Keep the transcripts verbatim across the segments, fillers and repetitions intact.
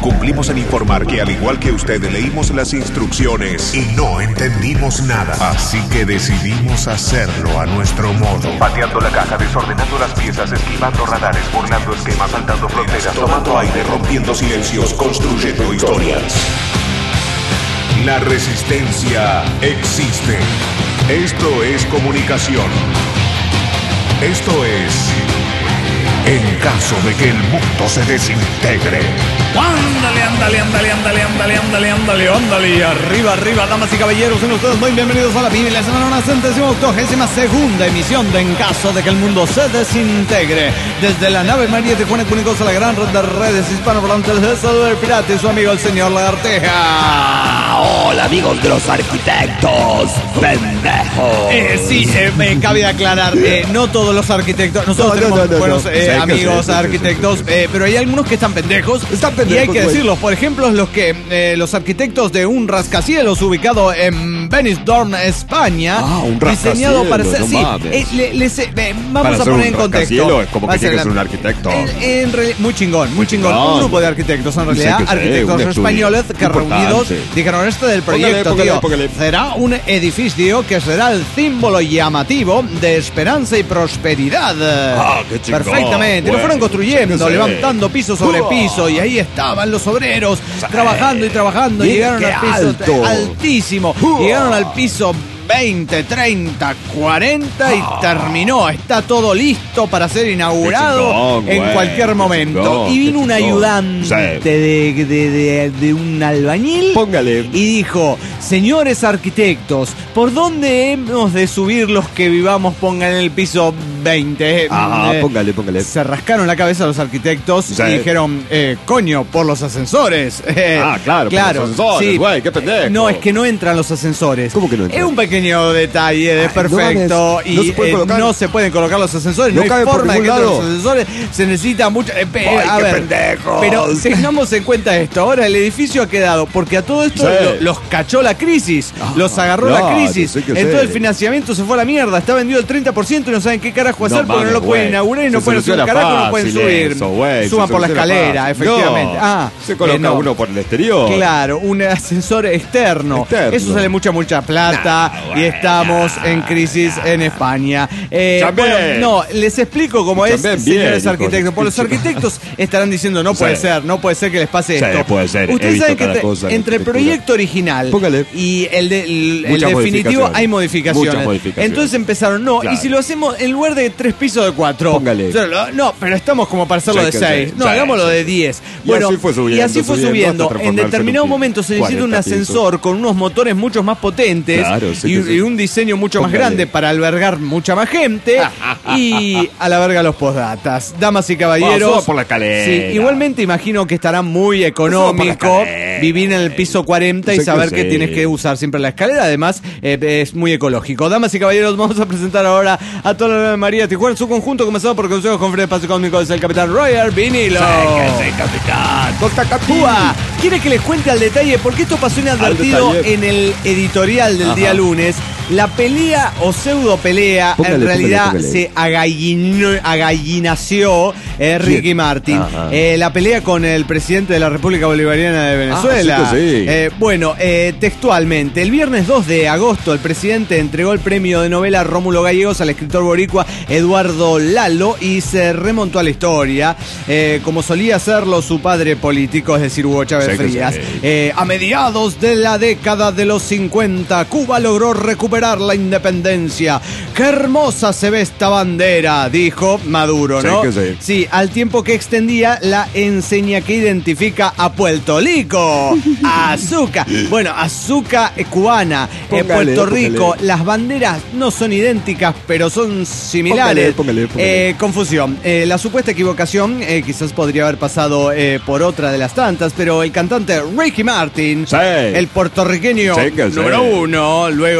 Cumplimos en informar que al igual que usted leímos las instrucciones y no entendimos nada. Así que decidimos hacerlo a nuestro modo. Pateando la caja, desordenando las piezas, esquivando radares, burlando esquemas, saltando fronteras, tomando aire, rompiendo silencios, construyendo historias. La resistencia existe. Esto es comunicación. Esto es... en caso de que el mundo se desintegre. Ándale, ándale, ándale, ándale, ándale, ándale, ándale, ándale. Arriba, arriba, damas y caballeros, sean ustedes muy bienvenidos a la P I B, la semana centésima octogésima segunda emisión de En caso de que el mundo se desintegre. Desde la nave María Tijuana Cúnicos a la gran red de redes hispanohablantes del Salud del Pirata y su amigo el señor Lagarteja. Hola amigos de los arquitectos, pendejos. Eh, sí, eh, me cabe aclarar, eh, no todos los arquitectos, nosotros No, no, tenemos no, no, buenos no. eh, Sí, que amigos sí, sí, sí, arquitectos, sí, sí, eh, pero hay algunos que están pendejos. Están pendejos, y hay que güey. decirlos, por ejemplo, los que eh, los arquitectos de un rascacielos ubicado en Benidorm, España, Ah, un diseñado para ser, rascacielos, sí, no mames. eh, le- les, eh, vamos Para a ser poner un en contexto. rascacielos es como Va que a ser tiene que la- ser un arquitecto. En- en reali- muy chingón, muy chingón. chingón. Un grupo de arquitectos, en Sí, realidad, que sí, arquitectos un estudio. españoles que Importante. reunidos dijeron esto del Póngale, proyecto, póngale, tío. póngale. Será un edificio que será el símbolo llamativo de esperanza y prosperidad. Ah, qué chingón. Perfectamente. Lo Bueno, fueron construyendo, sí, sí. levantando piso sobre Uh. piso. Y ahí estaban los obreros trabajando y trabajando. Mira Llegaron qué al piso alto. altísimo. Uh. Llegaron al piso veinte, treinta, cuarenta y Ah. terminó. Está todo listo para ser inaugurado Qué chingón, en güey, cualquier qué momento. chingón, Y vino qué un chingón. ayudante Sí. de, de, de- de un albañil. Póngale. Y dijo, señores arquitectos, ¿por dónde hemos de subir los que vivamos? Pongan en el piso veinte. Ajá, Eh, póngale, póngale. Se rascaron la cabeza los arquitectos Sí. y dijeron, eh, coño, por los ascensores. Eh, Ah, claro, por los ascensores, güey, qué pendejo. No, es que no entran los ascensores. ¿Cómo que no entran? Es un pequeño detalle, es Ay, perfecto. no mames, no y se puede eh, colocar. no se pueden colocar los ascensores. No, No hay cabe por forma de que ningún entren lado. los ascensores. Se necesita mucho. eh, pe- Ay, a qué ver, pendejos. pero tengamos en cuenta esto. Ahora el edificio ha quedado, porque a todo esto Sí. lo- los cachó la crisis. Ah, los agarró la claro, crisis. sí que Entonces sí. el financiamiento se fue a la mierda. Está vendido el treinta por ciento y no saben qué carajo hacer No porque no lo mames, pueden güey. inaugurar y no Se pueden subir un soluciona carajo, no pueden fácil subir. eso, güey, Suban se por la soluciona escalera, fácil. efectivamente. No, Ah, se coloca eh, no. uno por el exterior. Claro, un ascensor externo. Externo. Eso sale mucha, mucha plata. Nah, y estamos en crisis en España. Eh, Escuchame. bueno, no, les explico cómo es, Escuchame bien, señores hijo de arquitectos. Porque los escucha. arquitectos estarán diciendo, no puede Sí. ser, no puede ser que les pase Sí, esto. puede ser. He Ustedes visto saben que cada entre, cosa en entre el arquitectura. proyecto original Póngale. y el, de, el, el Muchas definitivo modificaciones. hay modificaciones. Muchas modificaciones. Entonces empezaron, no, Claro. y si lo hacemos en lugar de tres pisos de cuatro. Póngale. O sea, lo- no, pero estamos como para hacerlo Sí, de que seis. sí. No, Sí, hagámoslo sí, de sí. diez. Y Bueno, así fue subiendo, y así fue subiendo subiendo. hasta En transformarse en determinado un momento se necesita un cuarenta pisos. ascensor con unos motores mucho más potentes Claro, sí y, que sí. y un diseño mucho más Póngale. grande para albergar mucha más gente y a la verga los postdatas. Damas y caballeros. Pasó por la escalera. Sí, igualmente imagino que estará muy económico Pasó por la escalera. vivir en el piso cuarenta y Sí que saber que sí. tienes que usar siempre la escalera. Además, eh, es muy ecológico. Damas y caballeros, vamos a presentar ahora a toda la Nueva María Tijuana, su conjunto comenzado por consejos con Fred Espacio Cósmico desde el capitán Roger Vinilo. capitán. Actúa. Quiere que les cuente al detalle porque esto pasó inadvertido Al detalle. en el editorial del Ajá. día lunes. La pelea o pseudo pelea Póngale, en realidad póngale, póngale. se agallino- agallinació eh, Ricky ¿Quién? Martin. Ajá. Eh, la pelea con el presidente de la República Bolivariana de Venezuela. Ah, sí que sí. Eh, bueno, eh, textualmente, el viernes dos de agosto el presidente entregó el premio de novela Rómulo Gallegos al escritor boricua Eduardo Lalo y se remontó a la historia, eh, como solía hacerlo su padre político, es decir, Hugo Chávez Sí que Frías. sí. Eh, a mediados de la década de los cincuenta, Cuba logró recuperar la independencia. ¡Qué hermosa se ve esta bandera!, dijo Maduro, Sí ¿no? que sí. Sí, al tiempo que extendía la enseña que identifica a Puerto Rico. Azúcar. Bueno, azúcar eh, cubana. En Póngale, Puerto Rico, póngale. las banderas no son idénticas, pero son similares. Póngale, póngale, póngale. Eh, confusión. Eh, la supuesta equivocación eh, quizás podría haber pasado eh, por otra de las tantas, pero el cantante Ricky Martin, Sí. el puertorriqueño Sí que sí. número uno, luego del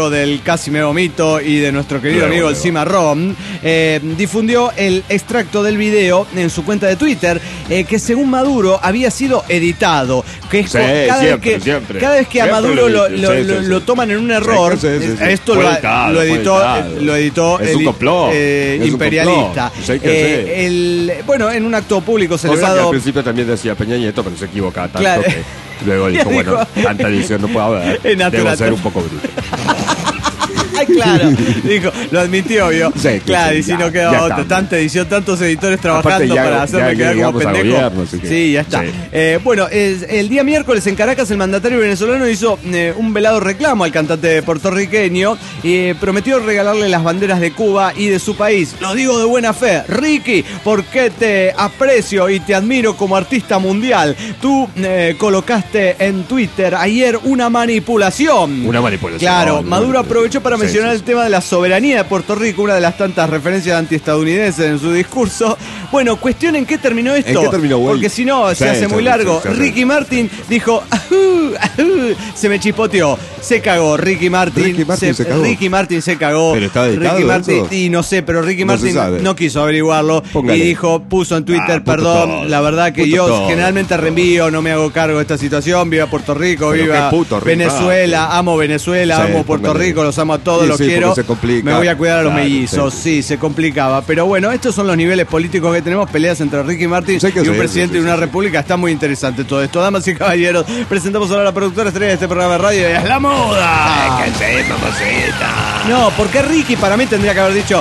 Casi Me Vomito y de nuestro querido Luego, amigo el luego. Cimarrón, eh, difundió el extracto del video en su cuenta de Twitter, eh, que según Maduro había sido editado. Que es Sí, co- cada, siempre, vez que, siempre. cada vez que a Siempre Maduro lo lo, edito, lo- sí, sí, lo- sí. lo toman en un error, Sí, sí, sí, sí. esto Fue lo, editado, lo fue editó, editado. lo editó Es el un complot. eh, Es un imperialista. complot. Sí, que Eh, sí. el, bueno, en un acto público Cosa que al celebrado. principio también decía Peña Nieto, pero se equivocaba tanto Claro. que luego dijo, Dijo, bueno, tanta edición no puedo haber, Es natural. debo ser un poco bruto. Ay, claro, dijo, lo admitió, vio. Sí, sí, claro, sí, y si ya, no quedaba ya otra, estamos. tanta edición, tantos editores trabajando Aparte ya- para ya hacerme quedar como llegamos al pendejo. gobierno, así que- Sí, ya está. sí. Eh, bueno, es- el día miércoles en Caracas el mandatario venezolano hizo eh, un velado reclamo al cantante puertorriqueño y eh, prometió regalarle las banderas de Cuba y de su país. Lo digo de buena fe, Ricky, porque te aprecio y te admiro como artista mundial. Tú eh, colocaste en Twitter ayer una manipulación. Una manipulación. Claro, Una Maduro manipulación. aprovechó para Sí, mencionar sí, el sí. tema de la soberanía de Puerto Rico, una de las tantas referencias antiestadounidenses en su discurso. Bueno, cuestión en qué terminó esto. ¿En qué terminó, güey? Porque si no, se Sí, hace sí, muy sí, largo. sí, sí, sí. Ricky Martin dijo, "Ajú, ajú", se me chispoteó. Se cagó Ricky Martin. Ricky Martin se cagó. Ricky Martin se cagó. ¿Pero está dedicado Ricky Martin, eso? y no sé, pero Ricky No se Martin sabe. no quiso averiguarlo. Póngale. Y dijo, puso en Twitter, Ah, puto perdón, todo. la verdad que Puto yo todo. generalmente reenvío, no me hago cargo de esta situación. Viva Puerto Rico, Pero viva qué puto Ricky Venezuela, Martin. amo Venezuela, Sí, amo Puerto póngale. Rico, los amo a todos, Sí, los sí, porque quiero. se complica. Me voy a cuidar a los Claro, mellizos, sí. sí, se complicaba. Pero bueno, estos son los niveles políticos que tenemos, peleas entre Ricky Martin Sí, que y un sí, presidente sí, sí, de una sí. república. Está muy interesante todo esto. Damas y caballeros, presentamos ahora a la productora estrella de este programa de radio, es La Moda. Que sí, mamacita. No, porque Ricky para mí tendría que haber dicho.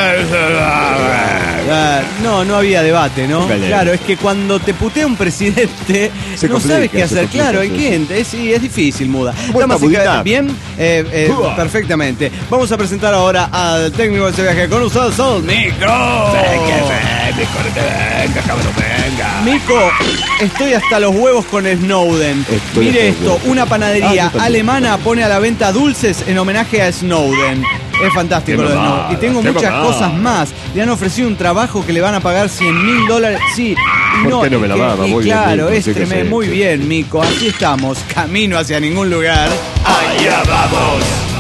Ah, no, no había debate, ¿no? Póngale. Claro, es que cuando te putea un presidente, Se no complica, sabes qué se hacer. complica, Claro, hay sí, quien. Es, sí, es difícil, muda. ¿Cómo Damas está, y caballeros, mudita? bien, eh, eh, Uah. perfectamente. Vamos a presentar ahora al técnico de este viaje con ustedes, Sol Micro. Que sí, venga, cabrón, venga. Mico, estoy hasta los huevos con Snowden. Estoy Mire hasta los esto, huevos. una Ah, panadería yo también. alemana pone a la venta dulces en homenaje a Snowden. Es fantástico Qué lo de mamada, Snowden. Y tengo qué muchas mamada. cosas más. Le han ofrecido un trabajo que le van a pagar cien mil dólares. Sí. y ¿Por qué no me la y que- mama? y Muy bien, claro, Mico, es sí que tremendo. sí, Muy sí. bien, Mico. Así estamos. Camino hacia ningún lugar. Allá vamos.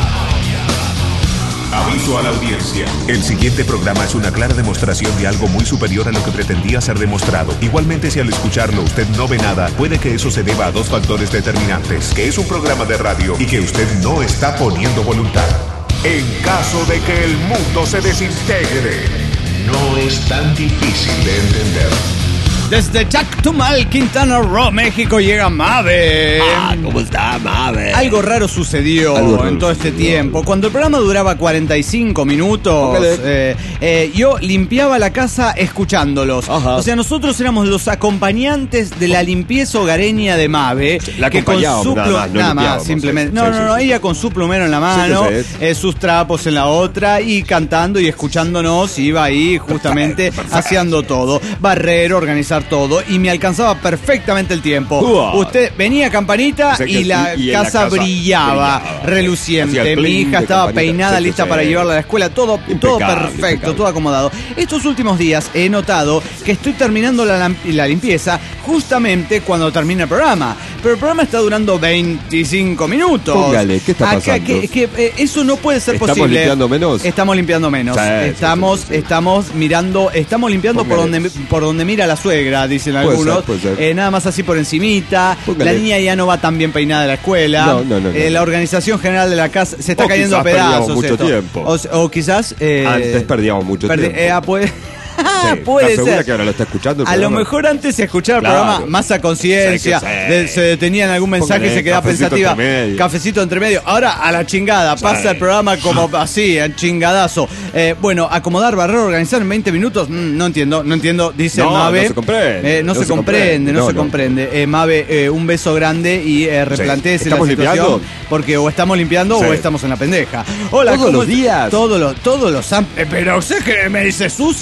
Aviso a la audiencia. El siguiente programa es una clara demostración de algo muy superior a lo que pretendía ser demostrado. Igualmente, si al escucharlo usted no ve nada, puede que eso se deba a dos factores determinantes. Que es un programa de radio y que usted no está poniendo voluntad. En caso de que el mundo se desintegre, no es tan difícil de entender. Desde Chactumal, Quintana Roo, México, llega Mave. Ah, ¿cómo está, Mave? Algo raro sucedió Algo raro en todo este sucedió, tiempo. algo. Cuando el programa duraba cuarenta y cinco minutos, Póngale. eh, eh, yo limpiaba la casa escuchándolos. Ajá. O sea, nosotros éramos los acompañantes de la limpieza hogareña de Mave. la que con acompañábamos, su nada plu- más, no nada más, limpiábamos, simplemente. sí, No, sí, no, sí, no, sí. ella con su plumero en la mano, Sí, sí, eh, sus trapos en la otra y cantando y escuchándonos. Iba ahí justamente haciendo todo. Barrer, organizar todo. Y me alcanzaba perfectamente el tiempo. Uah. Usted venía campanita O sea que y la sí, y en la casa casa brillaba, brillaba. reluciente. Hacía el Mi bling hija de estaba campanita. peinada, Sí, que lista sí. para llevarla a la escuela. Todo, todo Impecable, perfecto, impecable. todo acomodado. Estos últimos días he notado que estoy terminando la, lam- la limpieza justamente cuando termina el programa. Pero el programa está durando veinticinco minutos. Póngale, ¿qué está Acá, pasando? que- que, eh, eso no puede ser ¿Estamos posible. limpiando menos? Estamos limpiando menos. Sí, sí, estamos, sí, sí, sí. estamos mirando, estamos limpiando por Póngale. donde, por donde mira la suegra, dicen Puede algunos. ser, puede ser. Eh, nada más así por encimita. Póngale. La niña ya no va tan bien peinada de la escuela. No, no, no, no. Eh, la organización general de la casa se está O cayendo a quizás perdíamos pedazos. mucho esto. tiempo. O, s- o quizás. eh, Antes perdíamos mucho perdi- tiempo. eh, ah, puede Sí, puede ¿estás segura ser. que ahora lo está escuchando el A lo programa? mejor antes se escuchaba el Claro. programa más a conciencia, Sí, que sí. de- se detenía en algún mensaje y Póngale, se quedaba cafecito pensativa. entre medio. Cafecito entre medio. Ahora a la chingada, pasa el programa como así, en chingadazo. Eh, bueno, acomodar, barrer, organizar en veinte minutos, mm, no entiendo, no entiendo, dice No, Mave. no se comprende, Eh, no, no se, se comprende, comprende, no, no, se no. comprende. Eh, Mave, eh, un beso grande y eh, replantéese la ¿Estamos situación. limpiando? Porque o estamos limpiando Sí. o estamos en la pendeja. Hola, Todos ¿cómo los est- días. Todos los, todos los am- eh, pero usted que me dice sucia.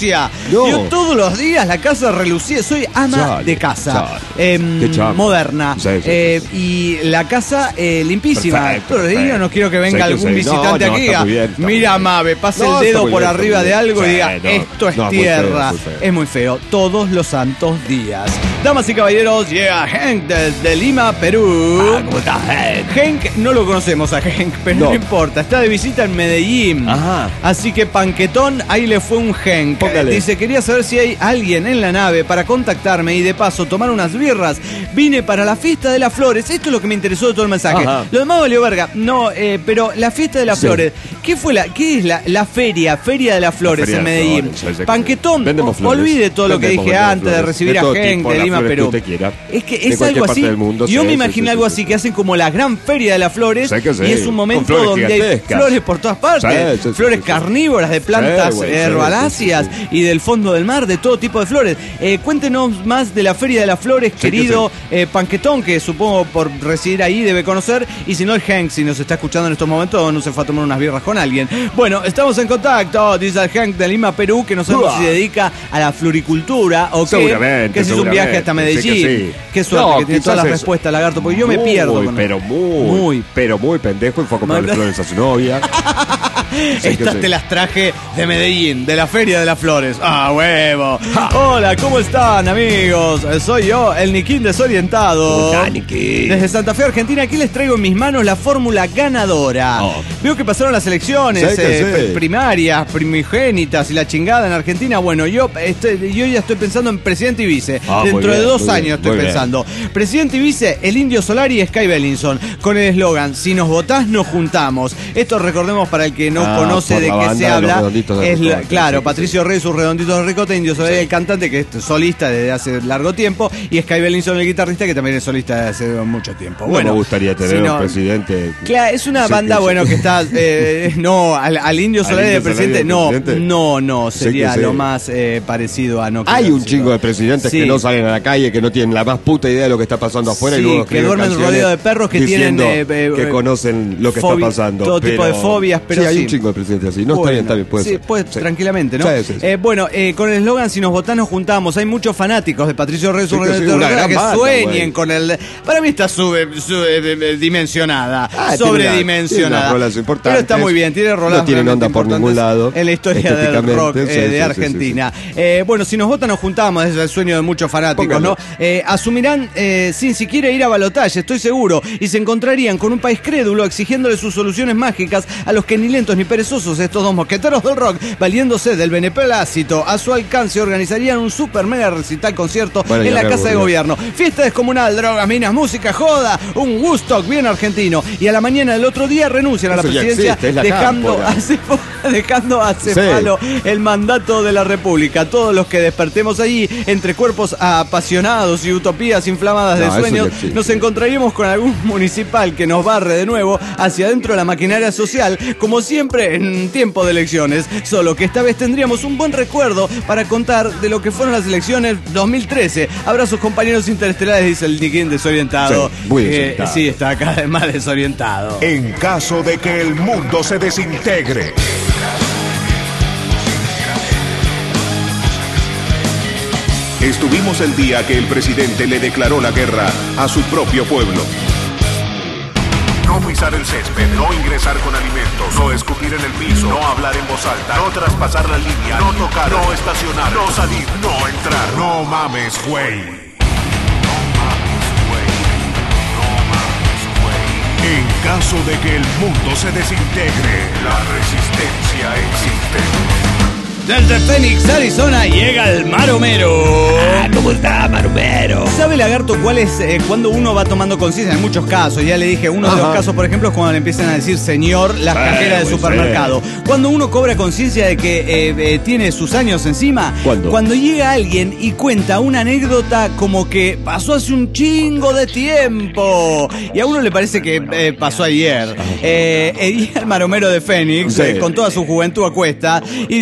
No. Yo todos los días la casa relucía. Soy ama Chale, de casa. chale. Eh, Qué chamo. moderna. Sí, sí, sí, Eh, sí. y la casa eh, limpísima. Perfecto, todos los días perfecto. no quiero que venga Sí, que algún sí. visitante No, no, aquí y está diga, muy bien, está muy mira, bien. Mabe, pase No, el está dedo muy por bien, está arriba muy de bien. algo y Sí, diga, no, esto es no, muy feo, tierra. muy feo. Es muy feo. Todos los santos días. Damas y caballeros, llega Henk desde Lima, Perú. Ah, ¿cómo estás, Henk? Henk, no lo conocemos a Henk, pero no. No. importa. Está de visita en Medellín. Ajá. Así que Panquetón, ahí le fue un Henk. Póngale. Dice, quería saber si hay alguien en la nave para contactarme y de paso tomar unas birras. Vine para la fiesta de las flores. Esto es lo que me interesó de todo el mensaje. Ajá. Lo demás valió verga. No, eh, pero la fiesta de las Sí. flores. ¿Qué fue la, qué es la, la feria? Feria de las flores Feria en de Medellín. Flores, sí, sí. Panquetón, Vendemos flores. olvide todo lo que Vendemos, dije vendemos antes de flores. recibir De a todo Henk tipo, de las Lima, flores que Perú. usted quiera. Es que De es cualquier algo parte así. del mundo, Yo sí, me sí, imagino sí, algo sí, así sí. que hacen como la gran feria de las flores. Sí que sí. Y es un Con momento flores donde hay gigantescas. flores por todas partes. Sí, sí, sí, flores sí, sí. carnívoras de plantas Sí, güey, sí, herbaláceas sí, sí, y del fondo del mar, de todo tipo de flores. Eh, cuéntenos más de la feria de las flores, Sí, querido eh, Panquetón, que supongo por residir ahí debe conocer. Y si no, el Hank, si nos está escuchando en estos momentos, no se fue a tomar unas birras con alguien. Bueno, estamos en contacto, dice el Hank de Lima, Perú, que no sabemos Uah. si se dedica a la floricultura o qué. Seguramente, Que ese es un viaje hasta seguramente, Medellín. sí que sí. Qué suerte No, que tiene todas quizás las es- respuestas, lagarto, porque yo me Muy, pierdo. con- pero muy, Muy. pero muy pendejo y fue a comprarle Mal- flores a su novia. Sí que Estas sí. te las traje de Medellín, de la Feria de las Flores. ¡Ah, huevo! Hola, ¿cómo están, amigos? Eh, Soy yo, el Niquín desorientado. ¿Cómo está, Niquín? Desde Santa Fe, Argentina, aquí les traigo en mis manos la fórmula ganadora. Oh. Veo que pasaron las elecciones Sí que eh, sí. p- primarias, primigénitas y la chingada en Argentina. Bueno, yo, estoy- yo ya estoy pensando en presidente y vice. Ah, muy Dentro de bien, dos muy bien, años estoy muy bien. pensando. Presidente y vice, el Indio Solari y Sky Bellinson. Con el eslogan, si nos votás, nos juntamos. Esto recordemos para el que no Ah, conoce por de la qué banda se de los habla. Redonditos de Es la- Ricota, claro, sí, sí, Patricio Rey, sus redonditos de Ricota, Indio Solari, el cantante, que es solista desde hace largo tiempo, y Sky Bellinson, el guitarrista, que también es solista desde hace mucho tiempo. No Bueno, me gustaría tener si no- un presidente. Claro, es una Sí, banda, sí, sí. bueno, que está. eh, no, al, al Indio ¿Al Solari de Indio Solari presidente, de no, presidente? no, no, Sí sería que sí. lo más eh, parecido a no. Hay querer un decirlo. chingo de presidentes Sí. que no salen a la calle, que no tienen la más puta idea de lo que está pasando afuera Sí, y luego que escriben duermen canciones rodeados de perros que diciendo tienen, eh, eh, que conocen lo que fobi- está pasando. todo tipo pero- de fobias, pero sí, hay sí. un chingo de presidentes así. No, está bien, está bien, puede sí, ser. puede, Sí. tranquilamente, ¿no? Sí, sí, sí. Eh, bueno, eh, con el eslogan si nos votás nos juntamos. Hay muchos fanáticos de Patricio Rey, Sí, su que sí, redonditos de una Ricota, gran que banda, sueñen güey. con el. Para mí está sube, sube- dimensionada, Ah, tiene una- sobredimensionada. tiene unas rolas importantes. Pero está muy bien, tiene rolas No tienen realmente onda por importantes ningún lado, en la historia del estéticamente, rock eh, sí, de sí, sí, Argentina. Eh, bueno, si nos votan nos juntamos, es el sueño de muchos fanáticos, Póngalo. ¿no? Eh, asumirán eh, sin siquiera ir a balotaje, estoy seguro, y se encontrarían con un país crédulo exigiéndole sus soluciones mágicas a los que ni lentos ni perezosos, estos dos mosqueteros del rock, valiéndose del beneplácito a su alcance, organizarían un super mega recital concierto Bueno, en ya la me Casa de aburrió. Gobierno. Fiesta descomunal, drogas, minas, música, joda, un Woodstock bien argentino. Y a la mañana del otro día renuncian a la Eso ya presidencia, existe, es la dejando, cámpora. a Cefo- dejando a Cefalo el mandato de la República. Todos los que despertemos allí entre cuerpos apasionados y utopías inflamadas No, de eso sueños, ya existe. nos encontraríamos con algún municipal que nos barre de nuevo hacia adentro de la maquinaria social, como siempre en tiempo de elecciones. Solo que esta vez tendríamos un buen recuerdo para contar de lo que fueron las elecciones dos mil trece. Abrazos, compañeros interestelares, dice el Niquín desorientado. Sí, muy Que, desorientado. sí, está cada vez más desorientado. En caso de que el mundo se desintegre. Estuvimos el día que el presidente le declaró la guerra a su propio pueblo. No pisar el césped, no ingresar con alimentos, no escupir en el piso, no hablar en voz alta, no traspasar la línea, no tocar, no estacionar, no salir, no entrar. No mames, güey. En caso de que el mundo se desintegre, la resistencia existe. Desde Phoenix, Arizona, llega el Maromero. Ah, ¿cómo está, Maromero? ¿Sabe, Lagarto, cuál es eh, cuando uno va tomando conciencia? En muchos casos, ya le dije, uno de los Ajá. casos, por ejemplo, es cuando le empiezan a decir señor las Sí, cajeras del güey, supermercado. Cuando uno cobra conciencia de que eh, eh, tiene sus años encima, ¿Cuándo? cuando llega alguien y cuenta una anécdota como que pasó hace un chingo de tiempo y a uno le parece que eh, pasó ayer. Eh, eh, y el Maromero de Phoenix, Sí. eh, con toda su juventud a cuesta, y dice, ¿qué onda,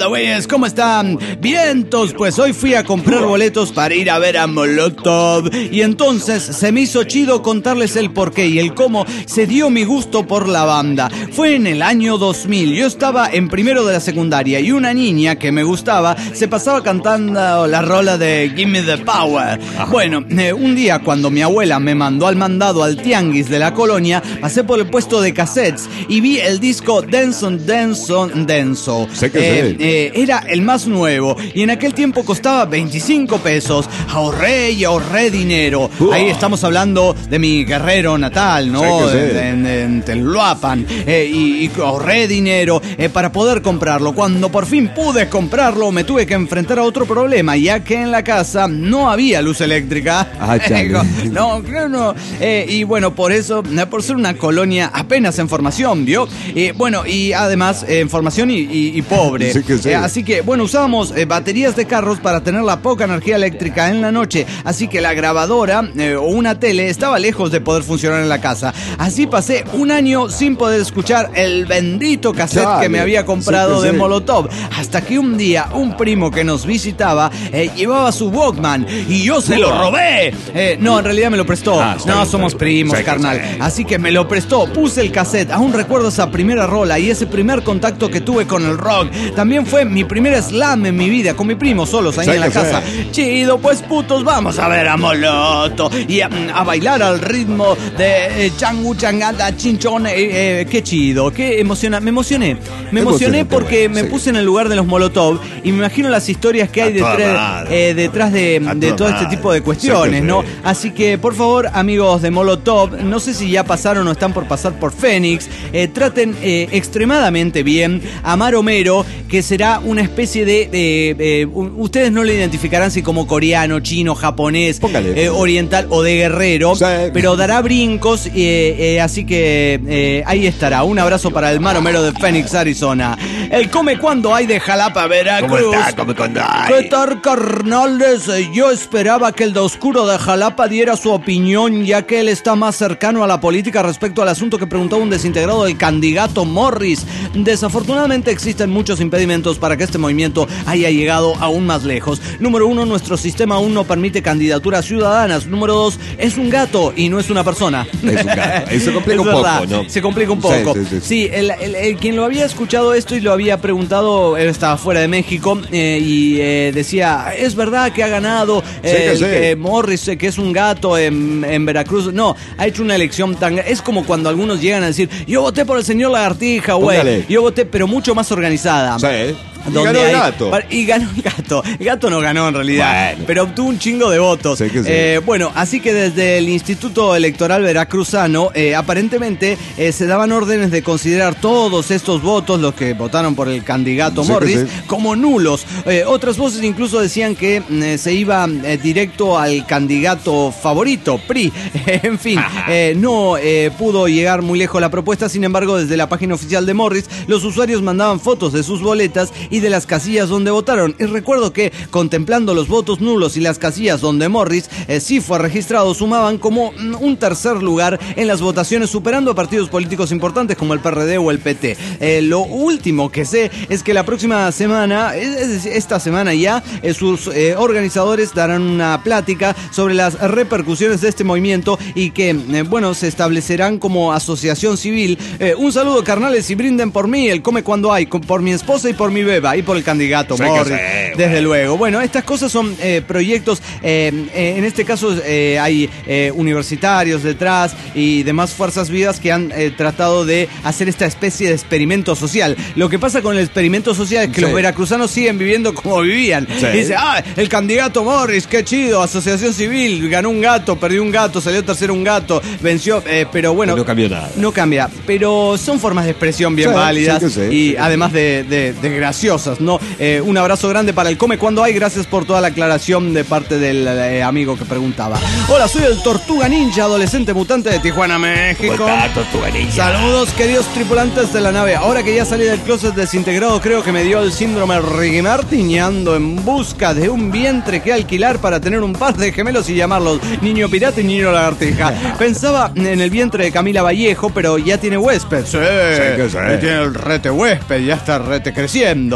Hola, güeyes, ¿cómo están? Vientos, pues hoy fui a comprar boletos para ir a ver a Molotov. Y entonces se me hizo chido contarles el porqué y el cómo se dio mi gusto por la banda. Fue en el año dos mil. Yo estaba en primero de la secundaria y una niña que me gustaba se pasaba cantando la rola de Give Me the Power. Bueno, eh, un día cuando mi abuela me mandó al mandado al tianguis de la colonia, pasé por el puesto de cassettes y vi el disco Denson, Denson, Denso. Sé que eh, sé. eh, era el más nuevo y en aquel tiempo costaba veinticinco pesos. Ahorré y ahorré dinero. Uh. Ahí estamos hablando de mi Guerrero natal, ¿no? Sé que sé. En, en, en Teluapan. Eh, y, y ahorré dinero eh, para poder comprarlo. Cuando por fin pude comprarlo, me tuve que enfrentar a otro problema, ya que en la casa no había luz eléctrica. Ah, chale. no, no, no. Eh, y bueno, por eso, por ser una colonia apenas en formación, ¿vio? Eh, bueno, y además eh, en formación y, y, y pobre. Sí que sí. Eh, así que, bueno, usábamos eh, baterías de carros para tener la poca energía eléctrica en la noche. Así que la grabadora eh, o una tele estaba lejos de poder funcionar en la casa. Así pasé un año sin poder escuchar el bendito cassette Chale. que me había comprado Sí que de sí. Molotov. Hasta que un día un primo que nos visitaba eh, llevaba su Walkman y yo se lo robé. Eh, no, en realidad me lo prestó. Ah, está no, bien, somos está bien. primos, Sí que carnal. sí. Así que me lo prestó. Puse el cassette. Aún recuerdo esa primera rola y ese primer contacto que tuve con el rock. También fue mi primer slam en mi vida con mi primo solos ahí Sí en la que casa. sí. Chido, pues putos, vamos a ver a Moloto y a, a bailar al ritmo de eh, changu changada chinchón. Eh, eh, qué chido, qué emociona. Me emocioné. Me emocioné Emocionante, porque bueno, me sí. puse en el lugar de los Molotov y me imagino las historias que hay A toda detrás, madre. eh, detrás de, A de toda todo este madre. tipo de cuestiones, Sí que ¿no? sí. Así que, por favor, amigos de Molotov, no sé si ya pasaron o están por pasar por Fénix, eh, traten eh, extremadamente bien a Mar Homero, que será una especie de... de, de, u- ustedes no le identificarán si como coreano, chino, japonés, Póngale. eh, oriental o de guerrero, Sí. pero dará brincos, eh, eh, así que eh, ahí estará. Un abrazo para el Mar Homero de Phoenix, Arizona. El Come Cuando Hay de Jalapa, Veracruz. ¿Cómo está? ¿Cómo cuando hay? ¿Qué tal, carnales? Eh, Yo esperaba que el de Oscuro de Jalapa diera su opinión, ya que él está más cercano a la política respecto al asunto que preguntaba un desintegrado del candidato Morris. Desafortunadamente existen muchos impedimentos para que este movimiento haya llegado aún más lejos. Número uno, nuestro sistema aún no permite candidaturas ciudadanas. Número dos, es un gato y no es una persona. Es un gato. Eso complica Es un poco, verdad, ¿no? Se complica un Sí, poco. sí, sí, sí. Sí, el, el- el- quien lo había escuchado esto y lo había preguntado, él estaba fuera de México eh, y eh, decía, ¿es verdad que ha ganado eh, que el sí. que Morris, eh, que es un gato en, en Veracruz? No, ha hecho una elección tan... Es como cuando algunos llegan a decir, yo voté por el señor Lagartija, güey. Póngale. Yo voté, pero mucho más organizada. Sí. Y Donde ganó el hay- gato. Y ganó el gato. El gato no ganó en realidad, Bueno. pero obtuvo un chingo de votos. Sí que sí. Eh, bueno, así que desde el Instituto Electoral Veracruzano, eh, aparentemente eh, se daban órdenes de considerar todos estos votos, los que votaron por el candidato Sí que Morris, sí. como nulos. Eh, otras voces incluso decían que mm, eh, se iba eh, directo al candidato favorito, P R I. En fin, eh, no eh, pudo llegar muy lejos la propuesta. Sin embargo, desde la página oficial de Morris, los usuarios mandaban fotos de sus boletas y de las casillas donde votaron. Y recuerdo que, contemplando los votos nulos y las casillas donde Morris eh, sí fue registrado, sumaban como mm, un tercer lugar en las votaciones, superando a partidos políticos importantes como el P R D o el P T. Eh, lo último que sé es que la próxima semana, es es decir, esta semana ya, eh, sus eh, organizadores darán una plática sobre las repercusiones de este movimiento y que, eh, bueno, se establecerán como asociación civil. Eh, un saludo, carnales, y brinden por mí, el Come Cuando Hay, con- por mi esposa y por mi beba, y por el candidato Sí que Morris, sí, desde luego. Bueno, estas cosas son eh, proyectos, eh, eh, en este caso eh, hay eh, universitarios detrás y demás fuerzas vivas que han eh, tratado de hacer esta especie de experimento social. Lo que pasa con el experimento social es que Sí. los veracruzanos siguen viviendo como vivían. Sí. Y dice, ah, el candidato Morris, qué chido, asociación civil, ganó un gato, perdió un gato, salió tercero un gato, venció, eh, pero bueno... No cambió nada. No cambia, pero son formas de expresión bien Sí, válidas sí que sí, y sí que además de, de- de graciosas, ¿no? Eh, un abrazo grande para el Come Cuando Hay, gracias por toda la aclaración de parte del eh, amigo que preguntaba. Hola, soy el Tortuga Ninja, adolescente mutante de Tijuana, México. ¿Cómo está, Tortuga Ninja? Saludos, queridos tripulantes de la nave. Ahora que ya salí del closet desintegrado, creo que me dio el síndrome Ricky Martin y ando en busca de un vientre que alquilar para tener un par de gemelos y llamarlos Niño Pirata y Niño Lagartija. Pensaba en el vientre de Camila Vallejo, pero ya tiene huésped. Sí, que sí. ya tiene el rete huésped, ya está rete creciendo.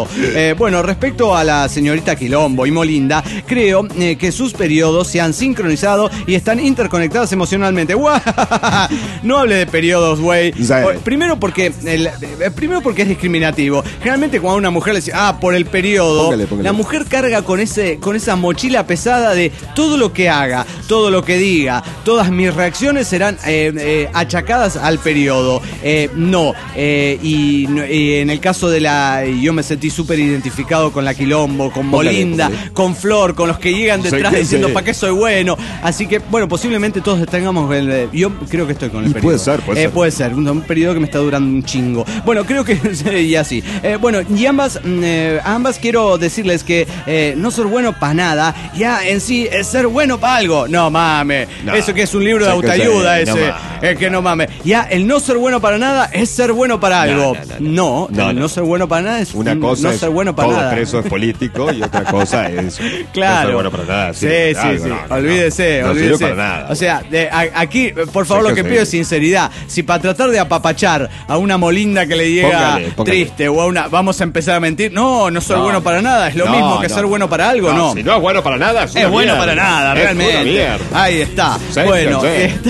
hablando. Eh, bueno, respecto a la señorita Quilombo y Molinda, creo eh, que sus periodos se han sincronizado y están interconectados emocionalmente. No hable de periodos, güey. Sí. Primero porque el, eh, primero porque es discriminativo. Generalmente cuando a una mujer le dice, ah, por el periodo, Póngale, póngale. la mujer carga con ese, con esa mochila pesada de todo lo que haga, todo lo que diga, todas mis reacciones serán eh, eh, achacadas al periodo. Eh, no, eh, y, y en el caso de la, yo me sentí súper identificado con la Quilombo, con Póngale, Molinda, póngale. con Flor, con los que llegan Sí, detrás que diciendo sí. para qué soy bueno. Así que, bueno, posiblemente todos tengamos el, yo creo que estoy con el Y periodo. puede ser, puede Eh, ser. Puede ser, un, un periodo que me está durando un chingo. Bueno, creo que y así. Eh, bueno, y ambas, mm, eh, ambas quiero decirles que eh, no ser bueno para nada, ya en sí es ser bueno para algo. No mames, No. eso que es un libro de Sí que autoayuda sí, no ese. mames. Es que no mames. Ya el no ser bueno para nada es ser bueno para algo. no, No, no, el no. no ser bueno para nada es Una un- cosa no es ser bueno para todo nada. preso es político y otra cosa es Claro. no ser bueno para nada. Sí, sí, algo, sí. no, no, olvídese, no, no olvídese. sirve para nada. O sea, de- a- aquí, por favor, Sí lo que que sí. pido es sinceridad. Si para tratar de apapachar a una Molinda que le llega Póngale, póngale. triste o a una, vamos a empezar a mentir. No, no soy No. bueno para nada. Es lo No, mismo que no. ser bueno para algo, ¿no? Si no es bueno para nada, es, Es una bueno mierda. para nada, Es realmente. una mierda. Ahí está. Sí, bueno, sí.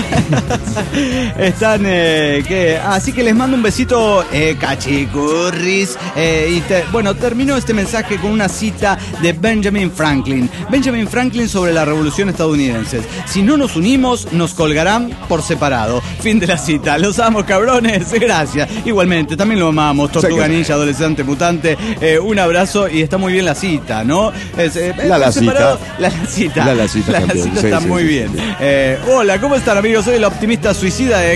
está- están. Eh, que, así que les mando un besito, eh, cachicurris. Eh, y te- bueno, termino este mensaje con una cita de Benjamin Franklin. Benjamin Franklin sobre la revolución estadounidense. Si no nos unimos, nos colgarán por separado. Fin de la cita. Los amo, cabrones. Gracias. Igualmente, también lo amamos. Tortuga Sí que sí. Ninja, adolescente mutante. Eh, un abrazo y está muy bien la cita, ¿no? Es, eh, La por la separado- cita. La la cita. La la cita La la también. cita Sí, está sí, muy sí, bien. sí. Eh, hola, ¿cómo están, amigos? Soy el optimista suicida de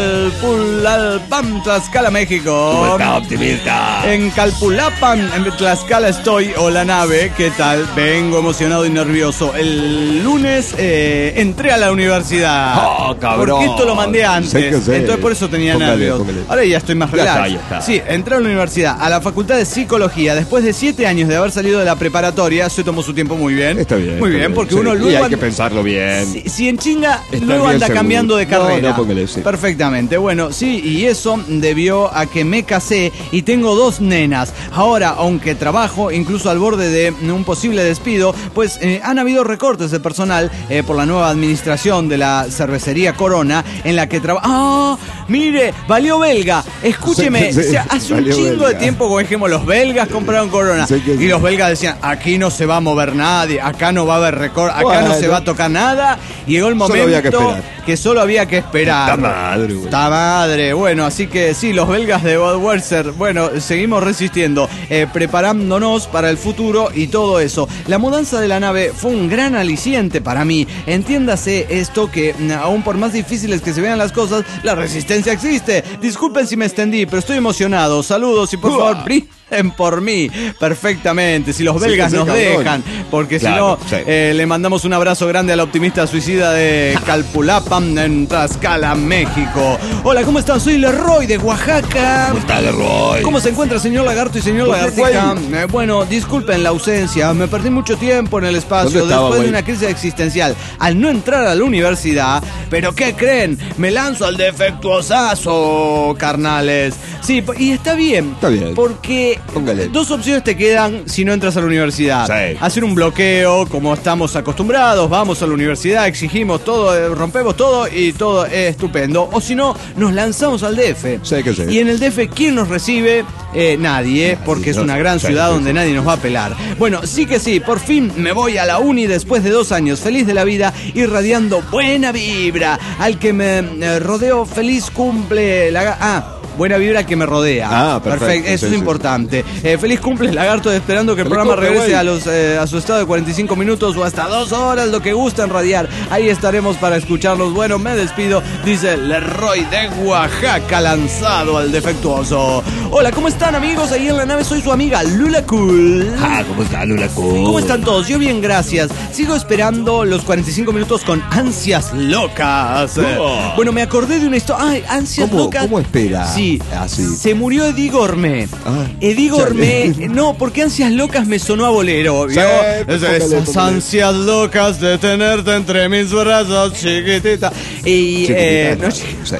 Calpulalpan, Tlaxcala, México. ¿Cómo está, optimista? En Calpulapan, en Tlaxcala estoy, o la nave, ¿qué tal? Vengo emocionado y nervioso. El lunes eh, entré a la universidad. Oh, cabrón. Porque esto lo mandé antes. Sé que sé. Entonces por eso tenía Póngale, nervios. póngale. Ahora ya estoy más Ya relax. está, ya está. Sí, entré a la universidad, a la Facultad de Psicología. Después de siete años de haber salido de la preparatoria, se tomó su tiempo muy bien. Está bien. Muy está bien, porque sí. uno Y luego hay anda- que pensarlo bien. si, si en chinga, Está luego bien anda seguro. cambiando de No, carrera. no, póngale, sí. Perfectamente. Bueno, sí, y eso debió a que me casé y tengo dos nenas. Ahora, aunque trabajo incluso al borde de un posible despido, pues eh, han habido recortes de personal eh, por la nueva administración de la cervecería Corona, en la que trabaja. ¡Ah! Mire, valió belga. Escúcheme, Sí, sí, o sea, hace un valió chingo belga. de tiempo, como dijimos, los belgas compraron Corona. Sí, que sí. Y los belgas decían, aquí no se va a mover nadie, acá no va a haber recorte, acá no Bueno. se va a tocar nada. Llegó el Solo momento había que esperar. que solo había que esperar. Puta madre, güey. Puta madre. Bueno, así que sí, los belgas de Budweiser, bueno, seguimos resistiendo, eh, preparándonos para el futuro y todo eso. La mudanza de la nave fue un gran aliciente para mí. Entiéndase esto que, mm, aún por más difíciles que se vean las cosas, la resistencia existe. Disculpen si me extendí, pero estoy emocionado. Saludos y por Uah. favor, brinden por mí. Perfectamente. Si los Sí, belgas que sí, nos cabrón. dejan, porque Claro, si sí. no, eh, le mandamos un abrazo grande al optimista suicida de Calpulapan en Tlaxcala, México. Hola, ¿cómo están? Soy Leroy de Oaxaca. ¿Cómo está, Leroy? ¿Cómo se encuentra, señor Lagarto y señor ¿Por qué, Lagartija? güey? Eh, bueno, disculpen la ausencia. Me perdí mucho tiempo en el espacio ¿Dónde estaba, después de güey? una crisis existencial. Al no entrar a la universidad, ¿pero qué creen? Me lanzo al defectuosazo, carnales. Sí, p- y está bien. Está bien. Porque Póngale. dos opciones te quedan si no entras a la universidad. Sí. Hacer un bloqueo, como estamos acostumbrados, vamos a la universidad, exigimos todo, eh, rompemos todo y todo es estupendo. O si no, nos lanzamos al D F. Sí, que sí. Y en el D F, ¿quién nos recibe? Eh, nadie, porque es no, una gran sí, ciudad sí, donde sí. nadie nos va a pelar. Bueno, sí que sí, por fin me voy a la uni después de dos años, feliz de la vida, irradiando buena vibra. Al que me eh, rodeo, feliz cumple. La, ga- ah. Buena vibra que me rodea. Ah, perfecto, Eso sí, es sí, importante. Eh, feliz cumple, Lagarto, esperando que el Feliz programa cumple, regrese güey. a, los, eh, a su estado de cuarenta y cinco minutos o hasta dos horas, lo que gusten radiar. Ahí estaremos para escucharlos. Bueno, me despido, dice Leroy de Oaxaca, lanzado al defectuoso. Hola, ¿cómo están, amigos? Ahí en la nave soy su amiga Lula Cool. Ah, ¿cómo está, Lula Cool? ¿Cómo están todos? Yo bien, gracias. Sigo esperando los cuarenta y cinco minutos con ansias locas. Eh, Oh. Bueno, me acordé de una historia. Ay, ansias ¿Cómo- locas. cómo espera? Sí. Así. Se murió Eddie Gormé. Ah. Eddie Gormé. Chale. No, porque ansias locas me sonó a bolero. Sí, ¿vio? pues, Esas póngale, póngale. ansias locas de tenerte entre mis brazos, chiquitita. Y, Chiquitita, eh, no, no, chi- sí. chiquitita.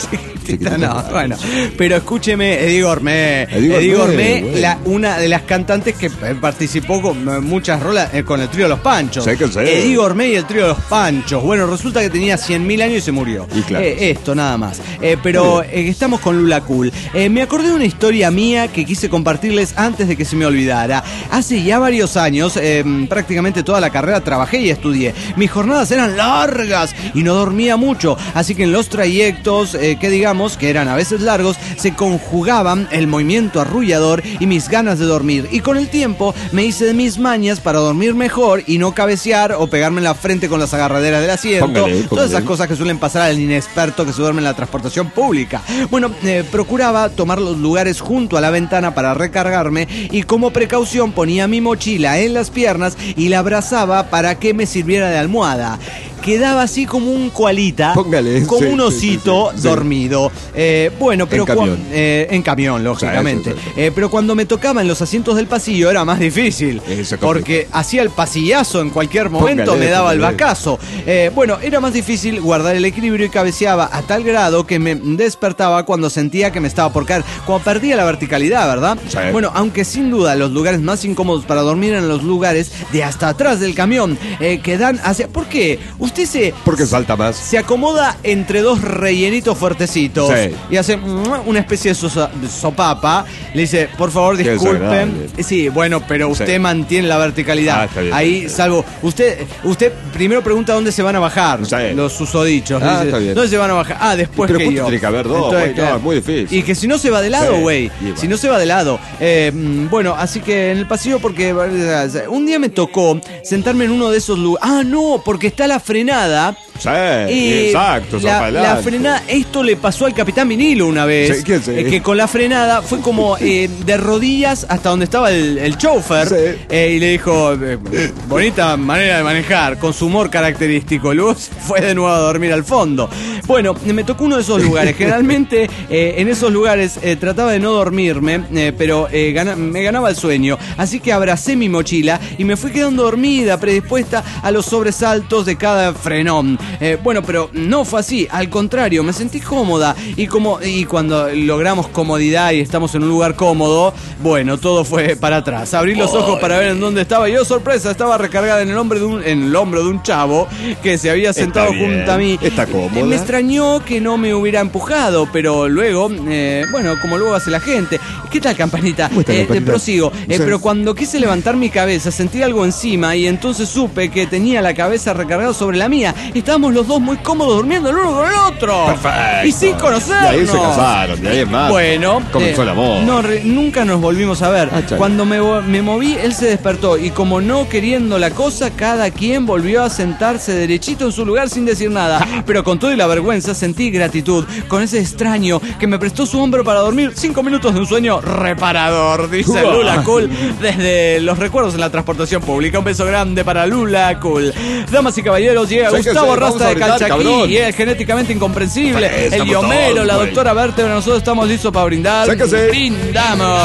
chiquitita, no, bueno. Pero escúcheme, Eddie Gourmet. Eddie Eddie Gourmet, Gourmet, la, una de las cantantes que eh, participó con eh, muchas rolas eh, con el trío Los Panchos. Sé que sé. Eddie Gourmet y el trío Los Panchos. Bueno, resulta que tenía cien mil años y se murió. Y claro. Eh, esto, nada más. Eh, pero eh, estamos con Lula Cool. Eh, me acordé de una historia mía que quise compartirles antes de que se me olvidara. Hace ya varios años, eh, prácticamente toda la carrera trabajé y estudié. Mis jornadas eran largas y no dormía mucho. Así que en los trayectos, eh, que digamos, que eran a veces largos, se conjugaban el movimiento arrullador y mis ganas de dormir. Y con el tiempo me hice de mis mañas para dormir mejor y no cabecear o pegarme en la frente con las agarraderas del asiento. Póngale, póngale. Todas esas cosas que suelen pasar al inexperto que se duerme en la transportación pública. Bueno, eh, procuraba tomar los lugares junto a la ventana para recargarme y como precaución ponía mi mochila en las piernas y la abrazaba para que me sirviera de almohada. Quedaba así como un koalita, Póngale, como sí, un osito sí, sí, sí. dormido. Eh, bueno, pero En camión. cua- eh, en camión, lógicamente. Sí, sí, sí. Eh, pero cuando me tocaba en los asientos del pasillo era más difícil. Eso, porque hacía el pasillazo en cualquier momento, Póngale, me daba el póngale. bacazo. Eh, bueno, era más difícil guardar el equilibrio y cabeceaba a tal grado que me despertaba cuando sentía que me estaba por caer. Cuando perdía la verticalidad, ¿verdad? Sí. Bueno, aunque sin duda los lugares más incómodos para dormir eran los lugares de hasta atrás del camión, eh, que dan hacia... ¿Por qué? Usted se... Porque salta más. Se acomoda entre dos rellenitos fuertecitos Sí. y hace una especie de, sosa- de sopapa. Le dice, por favor, Qué disculpen. desagradable. Sí, bueno, pero usted Sí. mantiene la verticalidad. Ah, está bien, Ahí, está bien. salvo. Usted usted primero pregunta dónde se van a bajar Sí. los susodichos. Le Ah, dice, está bien. ¿dónde se van a bajar? Ah, después Pero que justo yo. tiene que haber dos, Entonces, güey, no, es muy difícil. Y que si no se va de lado, Sí, güey. y bueno. Si no se va de lado. Eh, mm, bueno, así que en el pasillo, porque eh, un día me tocó sentarme en uno de esos lugares. Ah, no, porque está la frenada. Sí, Eh, exacto, la, para la adelante. frenada, esto le pasó al Capitán Vinilo una vez. Sí, ¿qué sé? eh, que con la frenada fue como eh, de rodillas hasta donde estaba el, el chofer. Sí. eh, y le dijo, eh, bonita manera de manejar, con su humor característico. Luego se fue de nuevo a dormir al fondo. Bueno, me tocó uno de esos lugares. Generalmente eh, en esos lugares eh, trataba de no dormirme, eh, pero eh, gana- me ganaba el sueño. Así que abracé mi mochila y me fui quedando dormida, predispuesta a los sobresaltos de cada frenón. Eh, bueno, pero no fue así. Al contrario, me sentí cómoda. Y como y cuando logramos comodidad y estamos en un lugar cómodo, bueno, todo fue para atrás. Abrí los ojos para ver en dónde estaba. Yo, sorpresa, estaba recargada en el hombro de un, en el hombro de un chavo que se había sentado bien, junto a mí. está cómoda. Eh, Me extrañó que no me hubiera empujado, pero luego, eh, bueno, como luego hace la gente. ¿Qué tal, campanita? ¿Cómo está, Eh, campanita? Te prosigo. Eh, Sí. Pero cuando quise levantar mi cabeza, sentí algo encima y entonces supe que tenía la cabeza recargada sobre la mía. Estábamos los dos muy cómodos durmiendo el uno con el otro. Perfecto. Y sin conocernos. Y ahí se casaron, de ahí es más. Bueno, Comenzó eh, el amor. No, re- nunca nos volvimos a ver. Ah, chale. Cuando me, vo- me moví, él se despertó y como no queriendo la cosa, cada quien volvió a sentarse derechito en su lugar sin decir nada. Pero con todo y la vergüenza sentí gratitud con ese extraño que me prestó su hombro para dormir cinco minutos de un sueño reparador, dice Uah. Lula Cool desde los recuerdos en la transportación pública. Un beso grande para Lula Cool. Damas y caballeros, llega Sí, que Gustavo sí, vamos Rasta a de brindar, Calchaquí cabrón. y es genéticamente incomprensible. Sí, El estamos Yomero, todos, la güey. doctora Vértebra, nosotros estamos listos para brindar. Sí, que sí. Brindamos.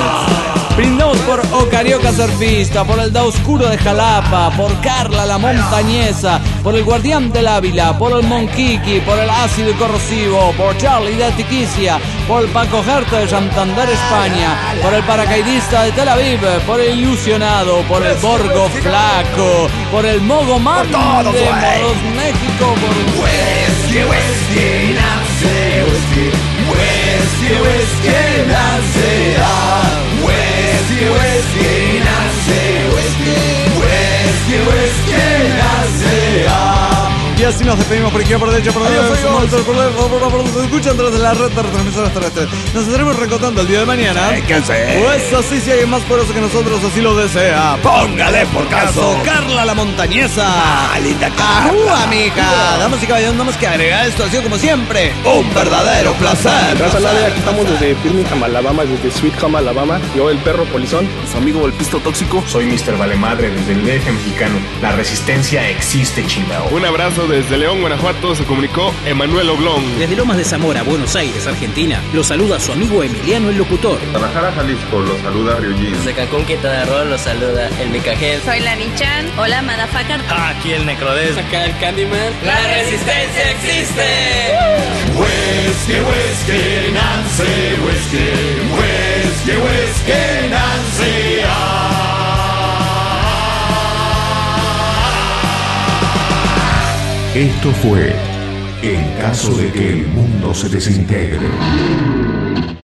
Brindamos por O Carioca Surfista, por el Da Oscuro de Jalapa, por Carla la Montañesa, por el Guardián del Ávila, por el Monquiqui, por el Ácido Corrosivo, por Charlie de Atiquicia, por el Paco Gerta de Santander, España, por el Paracaidista de Tel Aviv, por el Ilusionado, por el Borgo Flaco, por el Mogomán de Moros, México, por Whisky, whisky, Nazi, whisky, whisky, whisky, Nazi, ah. Whisky, whisky, Nazi, whisky, whisky, whisky, Nazi, ah. Y así nos despedimos por izquierda, por derecha, por derecha, por derecha, por derecha, por derecha, por derecha, se escuchan tras la red de retransmisoras terrestres. Nos estaremos recontando el día de mañana. Sí, que sí. Pues así, si alguien más poderoso que nosotros así lo desea. Póngale por caso. Carla la Montañesa. Ah, linda Carla. ¡Uh, amiga! Damas y caballeros, no más que agregar esto, ha sido como siempre. Un verdadero placer. Raza Nave, aquí estamos desde Birmingham, Alabama, desde Sweet Home, Alabama. Yo, el perro polizón. Su amigo el pisto tóxico. Soy mister Valemadre desde el D F mexicano. La resistencia existe, chingao. Un abrazo de desde León, Guanajuato, se comunicó Emanuel Oblón. Desde Lomas de Zamora, Buenos Aires, Argentina, lo saluda su amigo Emiliano el Locutor. Guadalajara, Jalisco, los saluda Ryujin. Desde Cancún, Quintana Roo, los saluda el Micajel. Soy la Nichan. Hola, Madafacar. Ah, aquí el Necrodes. Acá el Candyman. ¡La resistencia existe! Whisky, whisky, Nancy, whisky, whisky, whisky, Nancy. Esto fue En caso de que el mundo se desintegre.